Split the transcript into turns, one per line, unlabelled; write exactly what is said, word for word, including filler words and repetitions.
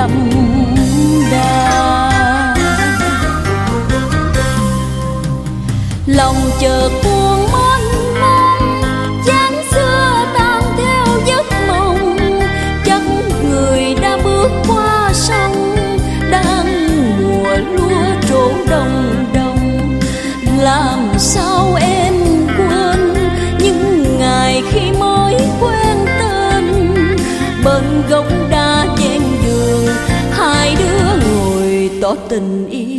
đậm đà. Lòng chợt buồn mênh mông, dáng xưa tan theo giấc mộng. Chắc người đã bước qua sông, đang mùa lúa trổ đồng đồng. Làm sao em quên những ngày khi mới quen tên, bên gốc đa ven đường hai đứa ngồi tỏ tình yêu.